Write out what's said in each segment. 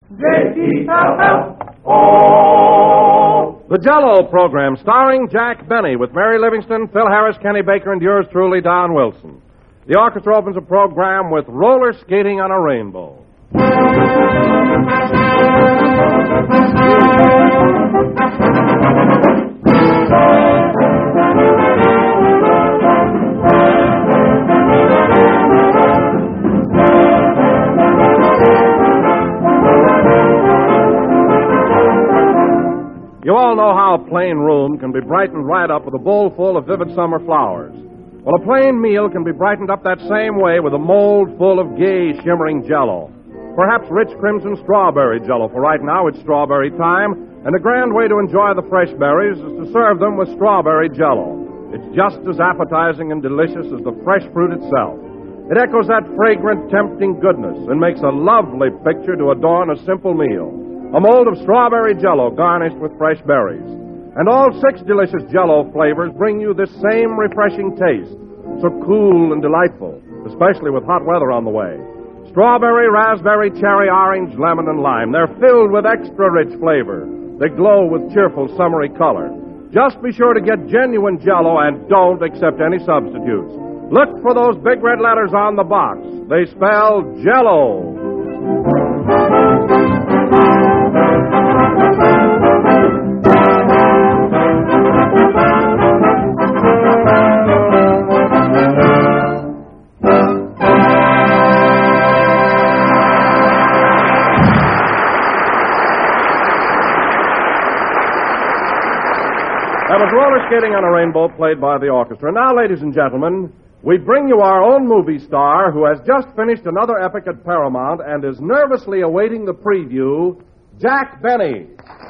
J-E-L-L-O. The Jell-O program, starring Jack Benny, with Mary Livingston, Phil Harris, Kenny Baker, and yours truly, Don Wilson. The orchestra opens the program with Roller Skating on a Rainbow. You all know how a plain room can be brightened right up with a bowl full of vivid summer flowers. Well, a plain meal can be brightened up that same way with a mold full of gay, shimmering Jell-O. Perhaps rich crimson strawberry Jell-O, for right now it's strawberry time, and a grand way to enjoy the fresh berries is to serve them with strawberry Jell-O. It's just as appetizing and delicious as the fresh fruit itself. It echoes that fragrant, tempting goodness and makes a lovely picture to adorn a simple meal. A mold of strawberry Jell-O garnished with fresh berries. And all 6 delicious Jell-O flavors bring you this same refreshing taste, so cool and delightful, especially with hot weather on the way. Strawberry, raspberry, cherry, orange, lemon, and lime. They're filled with extra rich flavor. They glow with cheerful summery color. Just be sure to get genuine Jell-O and don't accept any substitutes. Look for those big red letters on the box. They spell Jell-O. That was Roller Skating on a Rainbow, played by the orchestra. Now, ladies and gentlemen, we bring you our own movie star who has just finished another epic at Paramount and is nervously awaiting the preview, Jack Benny.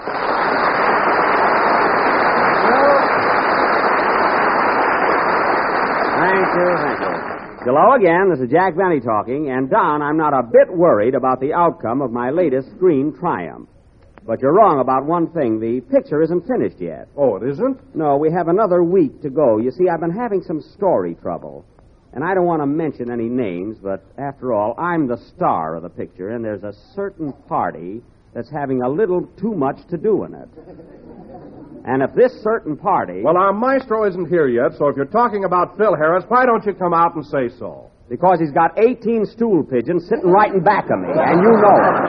Thank you. Hello again, this is Jack Benny talking, and Don, I'm not a bit worried about the outcome of my latest screen triumph. But you're wrong about one thing. The picture isn't finished yet. Oh, it isn't? No, we have another week to go. You see, I've been having some story trouble. And I don't want to mention any names, but after all, I'm the star of the picture, and there's a certain party that's having a little too much to do in it. And if this certain party... Well, our maestro isn't here yet, so if you're talking about Phil Harris, why don't you come out and say so? Because he's got 18 stool pigeons sitting right in back of me, and you know it.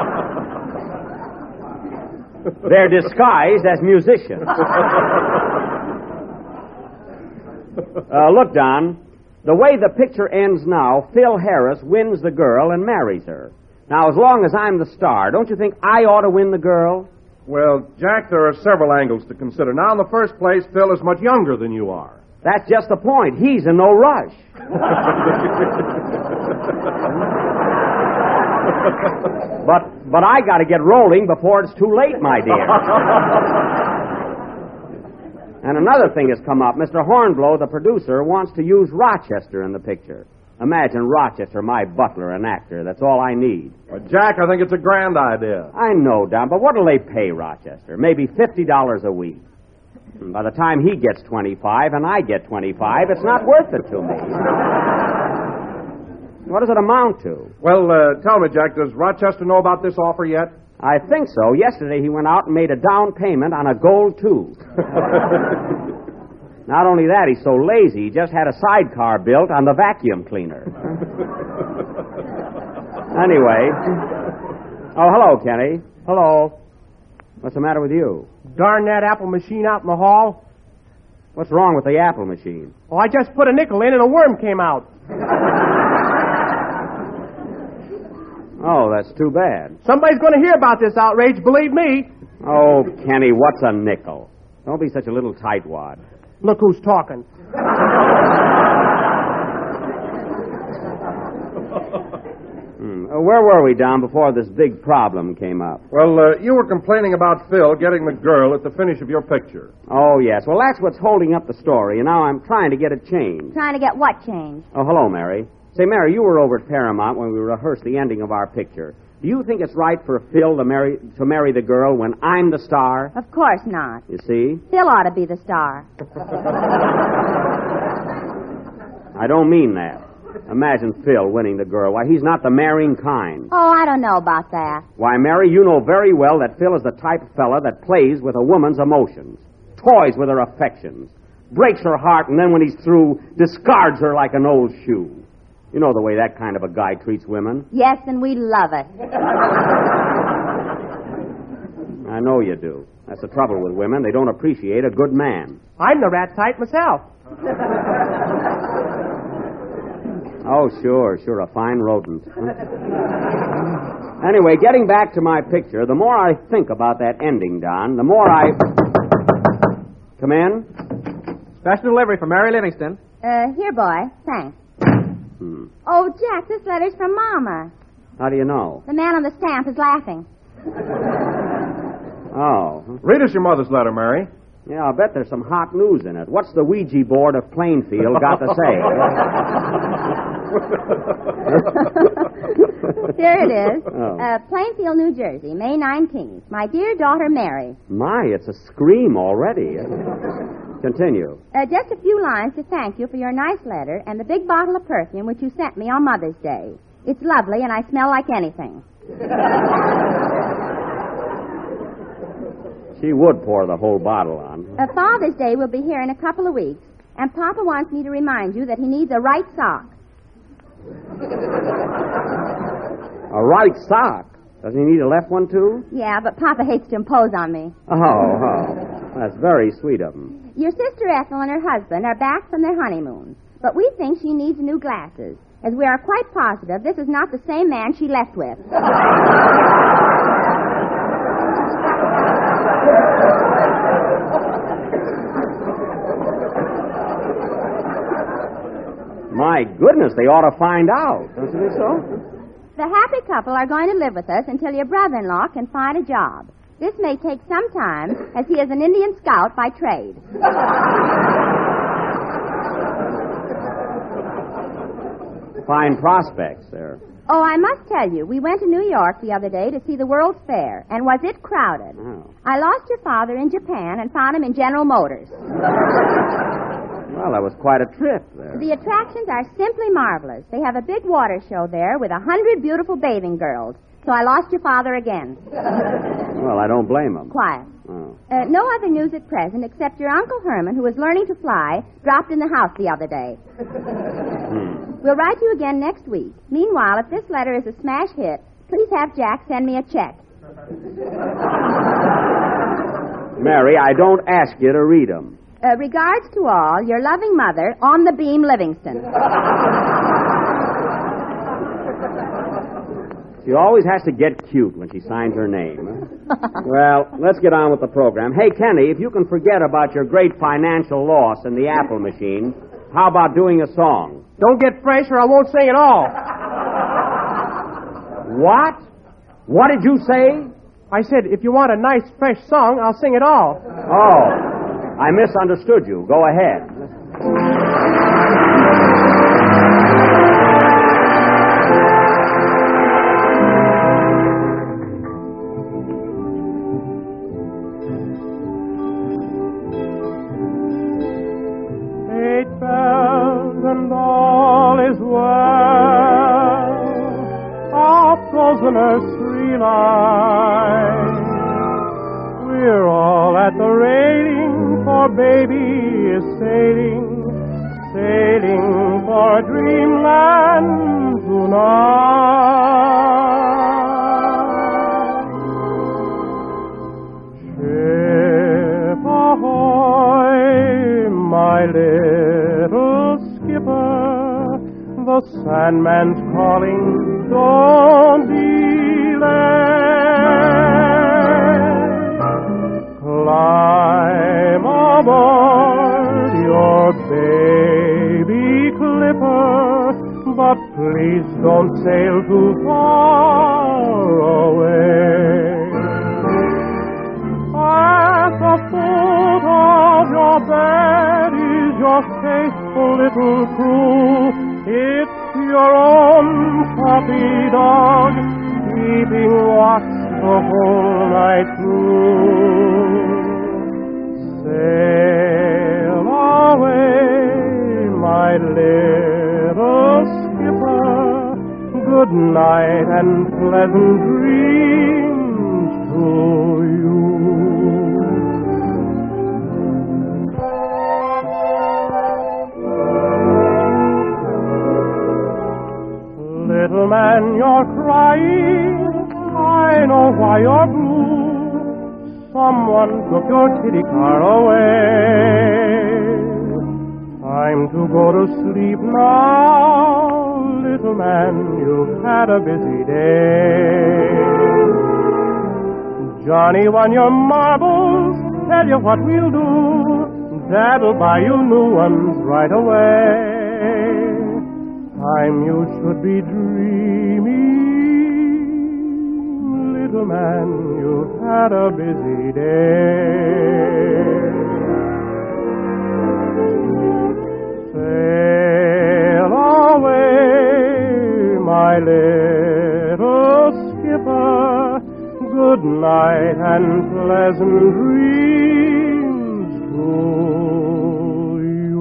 They're disguised as musicians. Look, Don, the way the picture ends now, Phil Harris wins the girl and marries her. Now, as long as I'm the star, don't you think I ought to win the girl? Well, Jack, there are several angles to consider. Now, in the first place, Phil is much younger than you are. That's just the point. He's in no rush. But I got to get rolling before it's too late, my dear. And another thing has come up. Mr. Hornblow, the producer, wants to use Rochester in the picture. Imagine Rochester, my butler, an actor. That's all I need. Well, Jack, I think it's a grand idea. I know, Don, but what'll they pay Rochester? Maybe $50 a week. By the time he gets 25 and I get 25, it's not worth it to me. What does it amount to? Well, tell me, Jack, does Rochester know about this offer yet? I think so. Yesterday he went out and made a down payment on a gold tooth. Not only that, he's so lazy, he just had a sidecar built on the vacuum cleaner. Anyway. Oh, hello, Kenny. Hello. What's the matter with you? Darn that Apple machine out in the hall. What's wrong with the Apple machine? Oh, I just put a nickel in and a worm came out. Oh, that's too bad. Somebody's going to hear about this outrage, believe me. Oh, Kenny, what's a nickel? Don't be such a little tightwad. Look who's talking. Where were we, Don, before this big problem came up? Well, you were complaining about Phil getting the girl at the finish of your picture. Oh, yes. Well, that's what's holding up the story, and now I'm trying to get it changed. Trying to get what changed? Oh, hello, Mary. Say, Mary, you were over at Paramount when we rehearsed the ending of our picture. Do you think it's right for Phil to marry the girl when I'm the star? Of course not. You see? Phil ought to be the star. I don't mean that. Imagine Phil winning the girl. Why, he's not the marrying kind. Oh, I don't know about that. Why, Mary, you know very well that Phil is the type of fella that plays with a woman's emotions, toys with her affections, breaks her heart, and then when he's through, discards her like an old shoe. You know the way that kind of a guy treats women. Yes, and we love it. I know you do. That's the trouble with women. They don't appreciate a good man. I'm the rat type myself. Oh, sure, a fine rodent. Anyway, getting back to my picture, the more I think about that ending, Don, the more I... Come in? Special delivery for Mary Livingston. Here, boy. Thanks. Oh, Jack, this letter's from Mama. How do you know? The man on the stamp is laughing. Oh. Read us your mother's letter, Mary. Yeah, I'll bet there's some hot news in it. What's the Ouija board of Plainfield got to say? Here it is. Oh. Plainfield, New Jersey, May 19th. My dear daughter, Mary. My, it's a scream already. Continue. Just a few lines to thank you for your nice letter and the big bottle of perfume which you sent me on Mother's Day. It's lovely, and I smell like anything. She would pour the whole bottle on. Father's Day will be here in a couple of weeks, and Papa wants me to remind you that he needs a right sock. A right sock? Doesn't he need a left one, too? Yeah, but Papa hates to impose on me. Oh. That's very sweet of him. Your sister Ethel and her husband are back from their honeymoon, but we think she needs new glasses, as we are quite positive this is not the same man she left with. My goodness, they ought to find out. Don't you think so? The happy couple are going to live with us until your brother-in-law can find a job. This may take some time, as he is an Indian scout by trade. Fine prospects there. Oh, I must tell you, we went to New York the other day to see the World's Fair, and was it crowded? Oh. I lost your father in Japan and found him in General Motors. Well, that was quite a trip there. The attractions are simply marvelous. They have a big water show there with 100 beautiful bathing girls. So I lost your father again. Well, I don't blame him. Quiet. Oh. No other news at present except your Uncle Herman, who is learning to fly, dropped in the house the other day. We'll write you again next week. Meanwhile, if this letter is a smash hit, please have Jack send me a check. Mary, I don't ask you to read them. Regards to all, your loving mother, On the Beam, Livingston. She always has to get cute when she signs her name. Well, let's get on with the program. Hey, Kenny, if you can forget about your great financial loss in the Apple machine, how about doing a song? Don't get fresh or I won't sing at all. What? What did you say? I said, if you want a nice, fresh song, I'll sing it all. Oh, I misunderstood you. Go ahead. And all is well off those nursery lines. We're all at the railing, for baby is sailing, sailing for dreamland tonight. Ship ahoy, my little skipper, the Sandman's calling, don't delay. Climb aboard your baby clipper, but please don't sail too far away. At the foot of your bed is your faithful little crew. It's your own puppy dog, keeping watch the whole night through. Sail away, my little Good night and pleasant dreams to you. Little man, you're crying. I know why you're blue. Someone took your kitty car away. Time to go to sleep now. Little man, you've had a busy day. Johnny won your marbles. Tell you what we'll do. Dad'll buy you new ones right away. Time you should be dreaming. Little man, you've had a busy day. Sail away, my little skipper. Good night and pleasant dreams to you.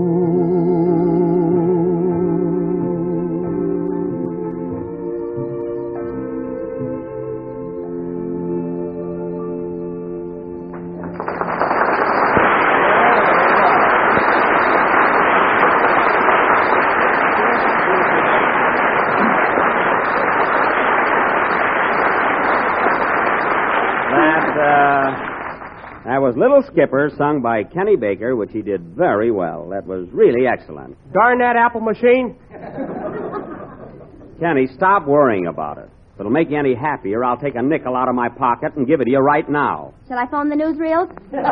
That was Little Skipper, sung by Kenny Baker, which he did very well. That was really excellent. Darn that Apple machine. Kenny, stop worrying about it. If it'll make you any happier, I'll take a nickel out of my pocket and give it to you right now. Shall I phone the newsreels?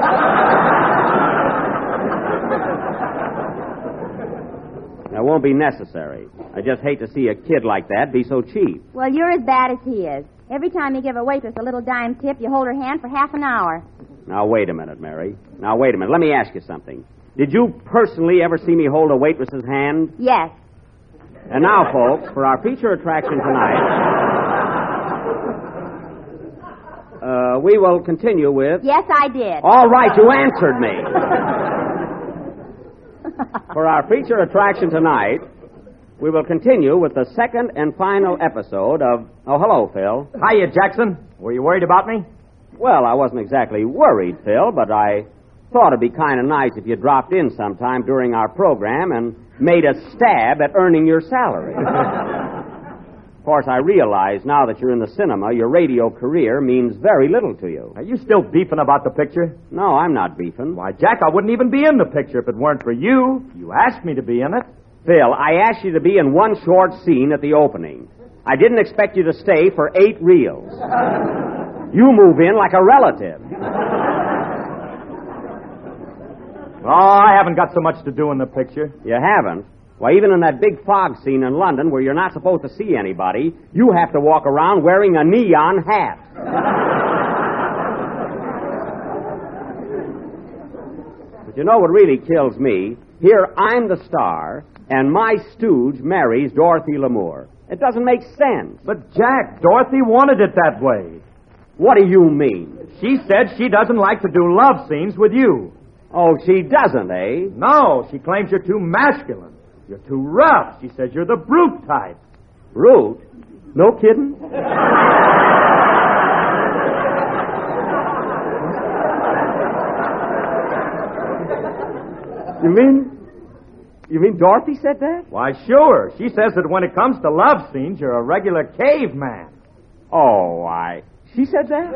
That won't be necessary. I just hate to see a kid like that be so cheap. Well, you're as bad as he is. Every time you give a waitress a little dime tip, you hold her hand for half an hour. Now, wait a minute, Mary. Now, wait a minute. Let me ask you something. Did you personally ever see me hold a waitress's hand? Yes. And now, folks, for our feature attraction tonight, we will continue with... Yes, I did. All right, you answered me. For our feature attraction tonight, we will continue with the second and final episode of... Oh, hello, Phil. Hiya, Jackson. Were you worried about me? Well, I wasn't exactly worried, Phil, but I thought it'd be kind of nice if you dropped in sometime during our program and made a stab at earning your salary. Of course, I realize now that you're in the cinema, your radio career means very little to you. Are you still beefing about the picture? No, I'm not beefing. Why, Jack, I wouldn't even be in the picture if it weren't for you. You asked me to be in it. Phil, I asked you to be in one short scene at the opening. I didn't expect you to stay for 8 reels. You move in like a relative. Oh, I haven't got so much to do in the picture. You haven't? Why, even in that big fog scene in London where you're not supposed to see anybody, you have to walk around wearing a neon hat. But you know what really kills me? Here, I'm the star, and my stooge marries Dorothy Lamour. It doesn't make sense. But, Jack, Dorothy wanted it that way. What do you mean? She said she doesn't like to do love scenes with you. Oh, she doesn't, eh? No, she claims you're too masculine. You're too rough. She says you're the brute type. Brute? No kidding? You mean Dorothy said that? Why, sure. She says that when it comes to love scenes, you're a regular caveman. Oh, she said that?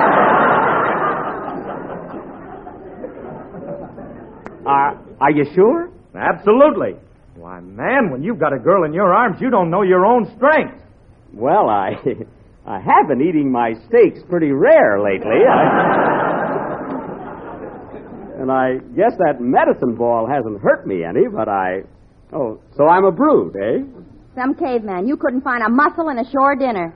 Are you sure? Absolutely. Why, man, when you've got a girl in your arms, you don't know your own strength. Well, I have been eating my steaks pretty rare lately. And I guess that medicine ball hasn't hurt me any, but Oh, so I'm a brute, eh? Some caveman. You couldn't find a mussel in a shore dinner.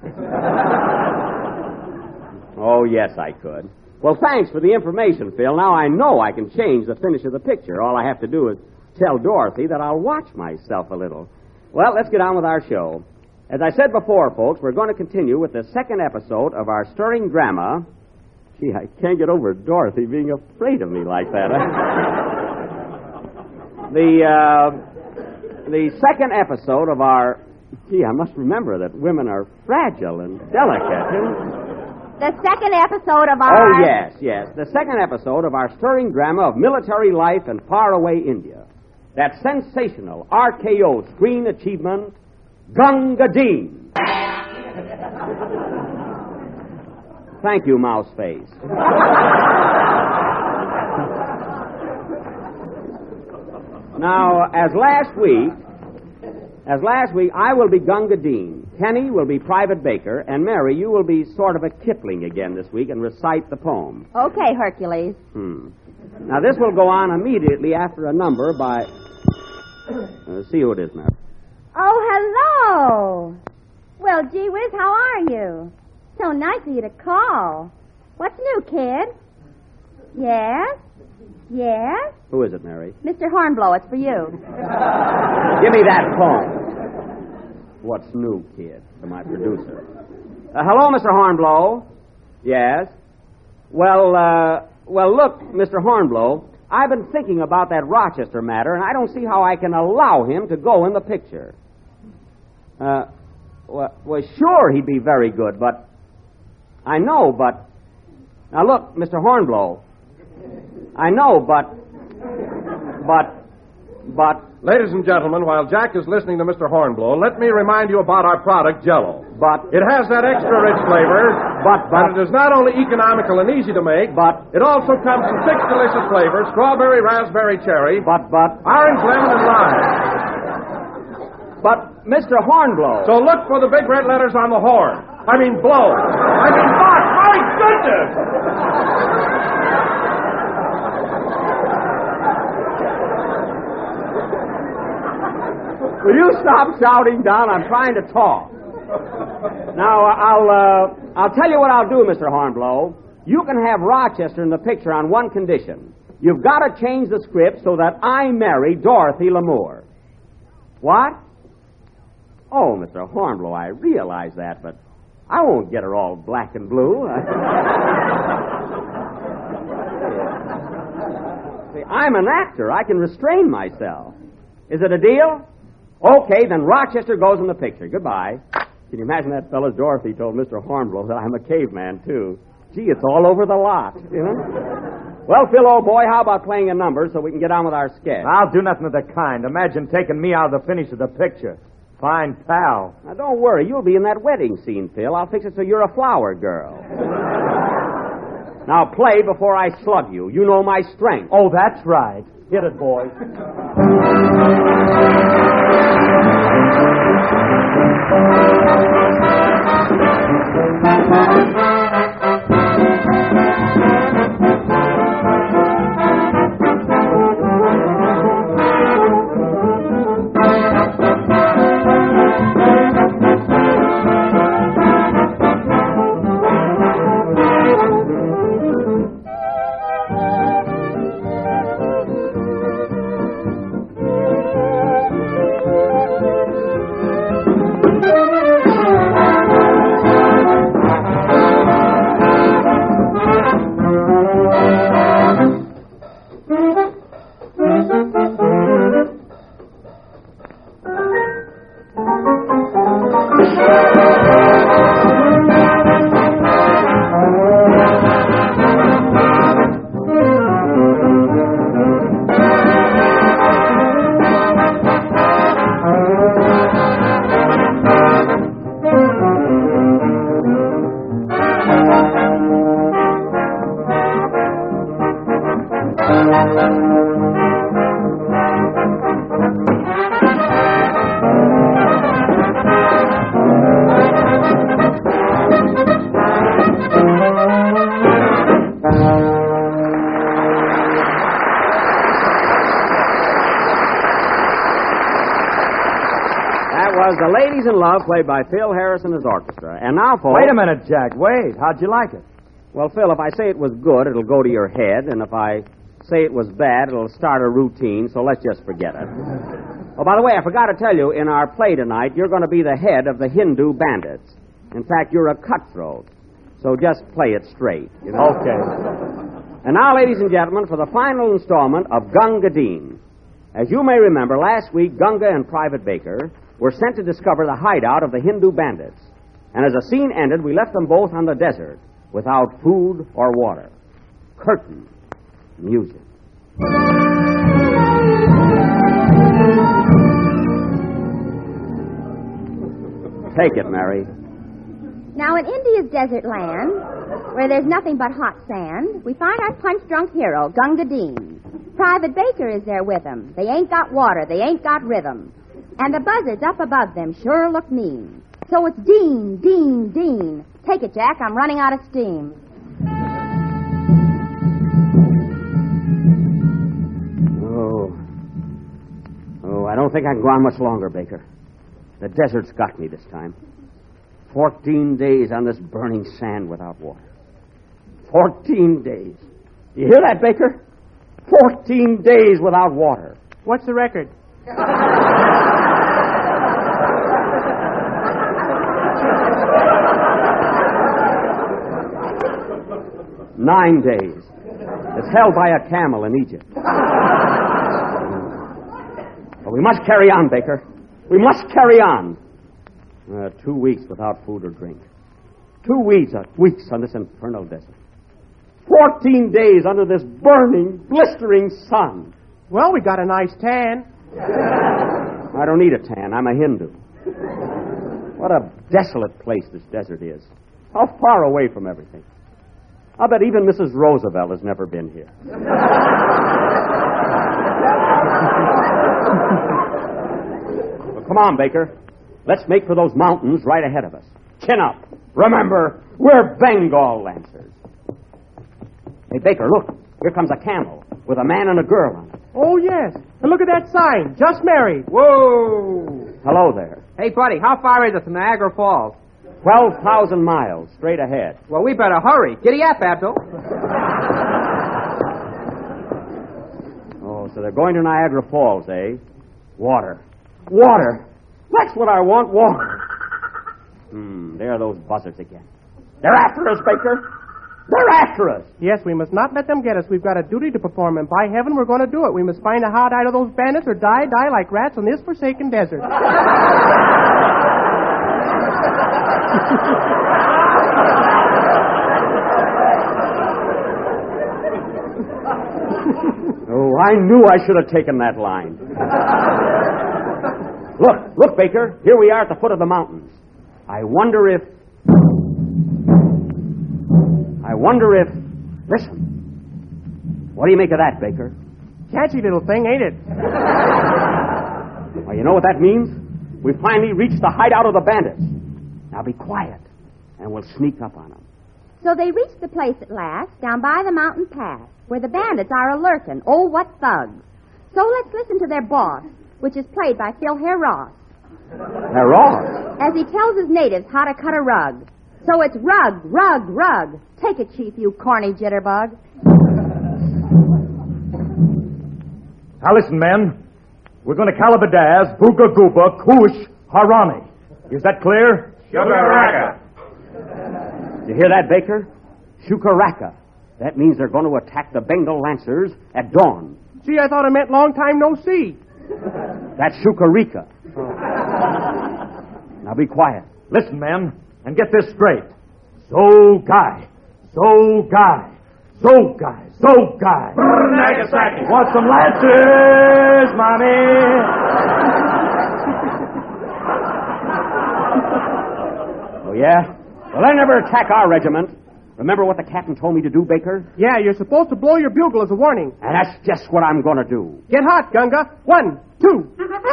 Oh, yes, I could. Well, thanks for the information, Phil. Now I know I can change the finish of the picture. All I have to do is tell Dorothy that I'll watch myself a little. Well, let's get on with our show. As I said before, folks, we're going to continue with the second episode of our stirring drama. Gee, I can't get over Dorothy being afraid of me like that. The second episode of our Gee, I must remember that women are fragile and delicate. The second episode of our... Oh, yes. The second episode of our stirring drama of military life in faraway India. That sensational RKO screen achievement, Gunga Din. Thank you, Mouseface. Now, as last week, I will be Gunga Din. Kenny will be Private Baker, and Mary, you will be sort of a Kipling again this week and recite the poem. Okay, Hercules. Now, this will go on immediately after a number by... see who it is, Mary. Oh, hello. Well, gee whiz, how are you? So nice of you to call. What's new, kid? Yes? Yes? Who is it, Mary? Mr. Hornblow, it's for you. Give me that phone. What's new, kid? To my producer. Hello, Mr. Hornblow. Yes? Well, look, Mr. Hornblow, I've been thinking about that Rochester matter, and I don't see how I can allow him to go in the picture. Well, sure, he'd be very good, but... I know, but... Now, look, Mr. Hornblow, I know, but... Ladies and gentlemen, while Jack is listening to Mr. Hornblow, let me remind you about our product, Jell-O. But... It has that extra rich flavor, but it is not only economical and easy to make, but... It also comes in 6 delicious flavors, strawberry, raspberry, cherry... But... Orange, lemon, and lime. But, Mr. Hornblow... So look for the big red letters on the horn. I mean, blow. I mean, box. My goodness! Will you stop shouting down? I'm trying to talk. Now, I'll tell you what I'll do, Mr. Hornblow. You can have Rochester in the picture on one condition. You've got to change the script so that I marry Dorothy Lamour. What? Oh, Mr. Hornblow, I realize that, but I won't get her all black and blue. See, I'm an actor. I can restrain myself. Is it a deal? Okay, then Rochester goes in the picture. Goodbye. Can you imagine that fellow's Dorothy told Mr. Hornblow that I'm a caveman, too? Gee, it's all over the lot, you know? Well, Phil, old boy, how about playing a number so we can get on with our sketch? I'll do nothing of the kind. Imagine taking me out of the finish of the picture. Fine pal. Now, don't worry. You'll be in that wedding scene, Phil. I'll fix it so you're a flower girl. Now, play before I slug you. You know my strength. Oh, that's right. Hit it, boys. The Ladies in Love, played by Phil Harris and his orchestra. And now, folks... Wait a minute, Jack. Wait. How'd you like it? Well, Phil, if I say it was good, it'll go to your head. And if I say it was bad, it'll start a routine, so let's just forget it. Oh, by the way, I forgot to tell you, in our play tonight, you're going to be the head of the Hindu bandits. In fact, you're a cutthroat. So just play it straight. You know? Okay. And now, ladies and gentlemen, for the final installment of Gunga Din. As you may remember, last week, Gunga and Private Baker were sent to discover the hideout of the Hindu bandits. And as the scene ended, we left them both on the desert without food or water. Curtain. Music. Take it, Mary. Now, in India's desert land, where there's nothing but hot sand, we find our punch-drunk hero, Gunga Din. Private Baker is there with him. They ain't got water. They ain't got rhythm. And the buzzards up above them sure look mean. So it's Dean, Dean, Dean. Take it, Jack. I'm running out of steam. Oh, I don't think I can go on much longer, Baker. The desert's got me this time. 14 days on this burning sand without water. 14 days. You hear that, Baker? 14 days without water. What's the record? 9 days. It's held by a camel in Egypt. But we must carry on, Baker. We must carry on. 2 weeks without food or drink. 2 weeks on this infernal desert. 14 days under this burning, blistering sun. Well, we got a nice tan. I don't need a tan. I'm a Hindu. What a desolate place this desert is. How far away from everything. I'll bet even Mrs. Roosevelt has never been here. Well, come on, Baker. Let's make for those mountains right ahead of us. Chin up. Remember, we're Bengal Lancers. Hey, Baker, look. Here comes a camel with a man and a girl on it. Oh, yes. And look at that sign. Just married. Whoa! Hello there. Hey, buddy, how far is it from Niagara Falls? 12,000 miles straight ahead. Well, we better hurry. Giddy up, Abdul. Oh, so they're going to Niagara Falls, eh? Water. Water. That's what I want, water. There are those buzzards again. They're after us, Baker. They're after us. Yes, we must not let them get us. We've got a duty to perform, and by heaven, we're going to do it. We must find a hideout of those bandits or die like rats on this forsaken desert. Oh, I knew I should have taken that line. Look, Baker. Here we are at the foot of the mountains. I wonder if... Listen. What do you make of that, Baker? Catchy little thing, ain't it? Well, you know what that means? We finally reached the hideout of the bandits. Now be quiet, and we'll sneak up on them. So they reached the place at last, down by the mountain pass, where the bandits are a-lurking. Oh, what thugs. So let's listen to their boss, which is played by Phil Hare Ross. They're Ross? As he tells his natives how to cut a rug. So it's rug, rug, rug. Take it, Chief, you corny jitterbug. Now listen, men. We're going to Calabadaz, Booga Gooba, Koosh, Harani. Is that clear? Shukaraka. You hear that, Baker? Shukaraka. That means they're going to attack the Bengal Lancers at dawn. Gee, I thought it meant long time no see. That's Shukarika. Now be quiet. Listen, men, and get this straight. Zogai. Zogai. Zogai. Zogai. Nagasaki. Want some Lancers, Mommy? Oh, yeah? Well, they never attack our regiment. Remember what the captain told me to do, Baker? Yeah, you're supposed to blow your bugle as a warning. And that's just what I'm going to do. Get hot, Gunga. 1, 2.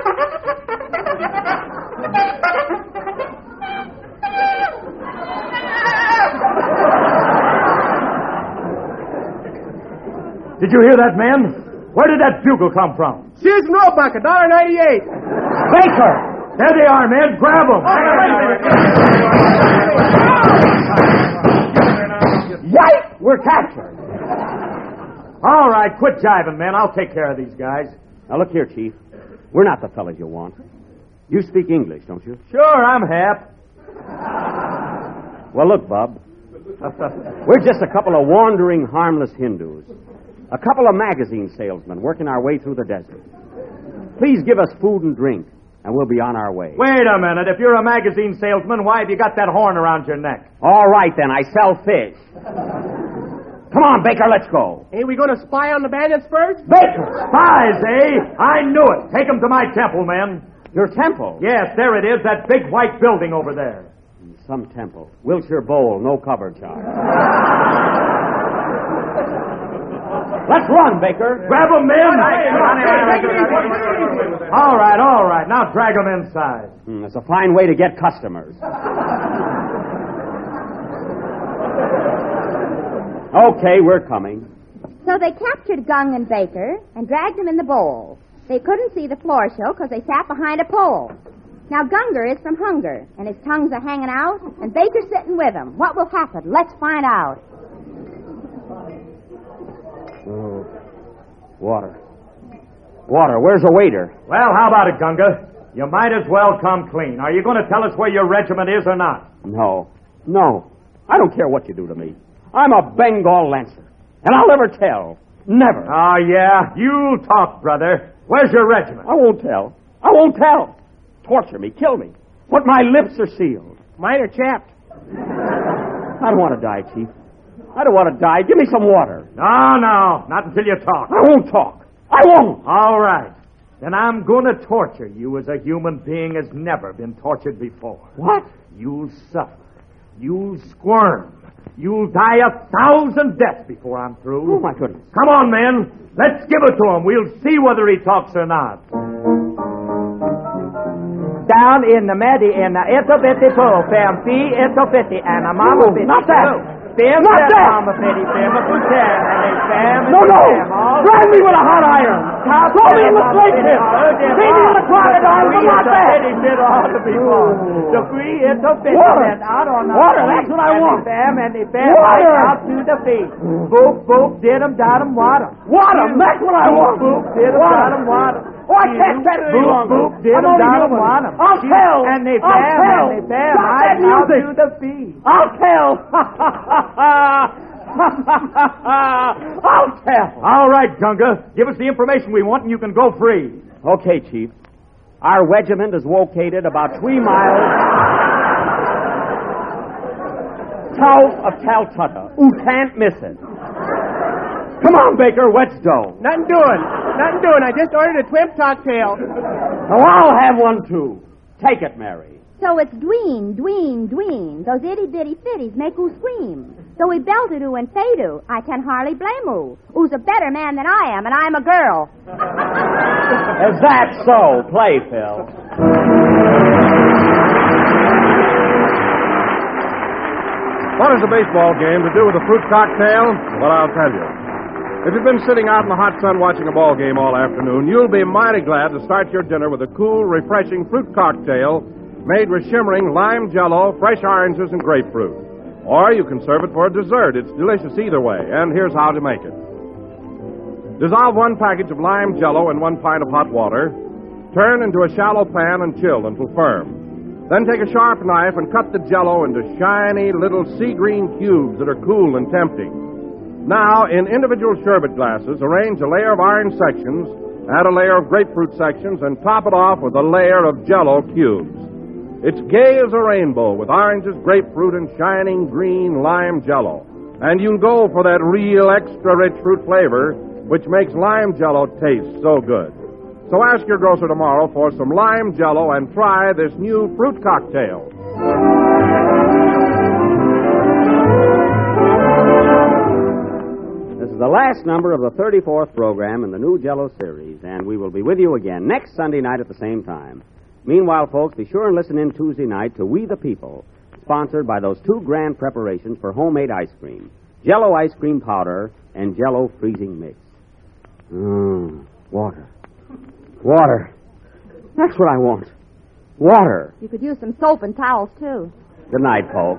Did you hear that, men? Where did that bugle come from? Sears and Roebuck, $1.98. Baker! There they are, men. Grab them. Yike! We're captured. All right, quit jiving, men. I'll take care of these guys. Now, look here, Chief. We're not the fellas you want. You speak English, don't you? Sure, I'm hap. Well, look, Bob. We're just a couple of wandering, harmless Hindus. A couple of magazine salesmen working our way through the desert. Please give us food and drink, and we'll be on our way. Wait a minute. If you're a magazine salesman, why have you got that horn around your neck? All right, then. I sell fish. Come on, Baker, let's go. Ain't we going to spy on the bandits first? Baker! Spies, eh? I knew it. Take them to my temple, men. Your temple? Yes, there it is, that big white building over there. Some temple. Wilshire Bowl, no cover charge. Let's run, Baker. Grab them, men. All right. Now drag them inside. That's a fine way to get customers. Okay, we're coming. So they captured Gung and Baker and dragged them in the bowl. They couldn't see the floor show because they sat behind a pole. Now, Gunger is from hunger, and his tongues are hanging out, and Baker's sitting with him. What will happen? Let's find out. Oh, water. Water, where's the waiter? Well, how about it, Gunga? You might as well come clean. Are you going to tell us where your regiment is or not? No. I don't care what you do to me. I'm a Bengal Lancer, and I'll never tell. Never. Oh, yeah? You talk, brother. Where's your regiment? I won't tell. Torture me, kill me. But my lips are sealed. Mine are chapped. I don't want to die, Chief. I don't want to die. Give me some water. No, not until you talk. I won't talk. I won't. All right. Then I'm going to torture you as a human being has never been tortured before. What? You'll suffer. You'll squirm. You'll die 1,000 deaths before I'm through. Oh, my goodness. Come on, men. Let's give it to him. We'll see whether he talks or not. Down in the Medi in the ittle bitty pool, fam fee ittle bitty and a mama bitty. Not that. Fam Not fam that. mama bitty, fam a putem, and they fam No. fam all. Drag me with a hot iron. Top Throw me in the fam, slate pit. fam, Feed me in the crocodile, but not that. Bitty bit all to be born. The free ittle bitty Water. went out on the Water, feet, that's what I want. And they fam Water. right out to the feet. Boop, boop, did 'em, got 'em, water. Water, that's what I want. Boop, did 'em, got 'em, water. Oh, I can't stand it any Boop, longer. boop, did 'em, I'm only got 'em, human. water. I'll tell. And they I'll fam, tell. and they fam Stop right that out music. to the feet. I'll tell. I'll tell. All right, Gunga. Give us the information we want and you can go free. Okay, Chief. Our regiment is located about 3 miles south of Calcutta. You can't miss it. Come on, Baker. Let's go. Nothing doing. I just ordered a twimp cocktail. Oh, I'll have one, too. Take it, Mary. So it's dween. Those itty-bitty fitties make oo scream. So we belted oo and fade oo. I can hardly blame oo. Oo's a better man than I am, and I'm a girl. Is that so? Play, Phil. What has a baseball game to do with a fruit cocktail? Well, I'll tell you. If you've been sitting out in the hot sun watching a ball game all afternoon, you'll be mighty glad to start your dinner with a cool, refreshing fruit cocktail made with shimmering lime jello, fresh oranges, and grapefruit. Or you can serve it for a dessert. It's delicious either way, and here's how to make it. Dissolve 1 package of lime jello in 1 pint of hot water. Turn into a shallow pan and chill until firm. Then take a sharp knife and cut the jello into shiny little sea green cubes that are cool and tempting. Now, in individual sherbet glasses, arrange a layer of orange sections, add a layer of grapefruit sections, and top it off with a layer of jello cubes. It's gay as a rainbow with oranges, grapefruit, and shining green lime jello. And you'll go for that real extra rich fruit flavor, which makes lime jello taste so good. So ask your grocer tomorrow for some lime jello and try this new fruit cocktail. This is the last number of the 34th program in the new Jello series, and we will be with you again next Sunday night at the same time. Meanwhile, folks, be sure and listen in Tuesday night to We the People, sponsored by those 2 grand preparations for homemade ice cream, Jello ice cream powder and Jello freezing mix. Water. Water. That's what I want. Water. You could use some soap and towels, too. Good night, folks.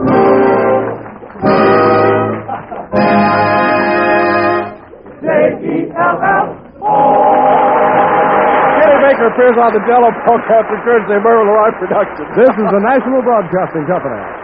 Kenny Baker appears on the Jello program for courtesy of Merville Roy Productions. This is the National Broadcasting Company.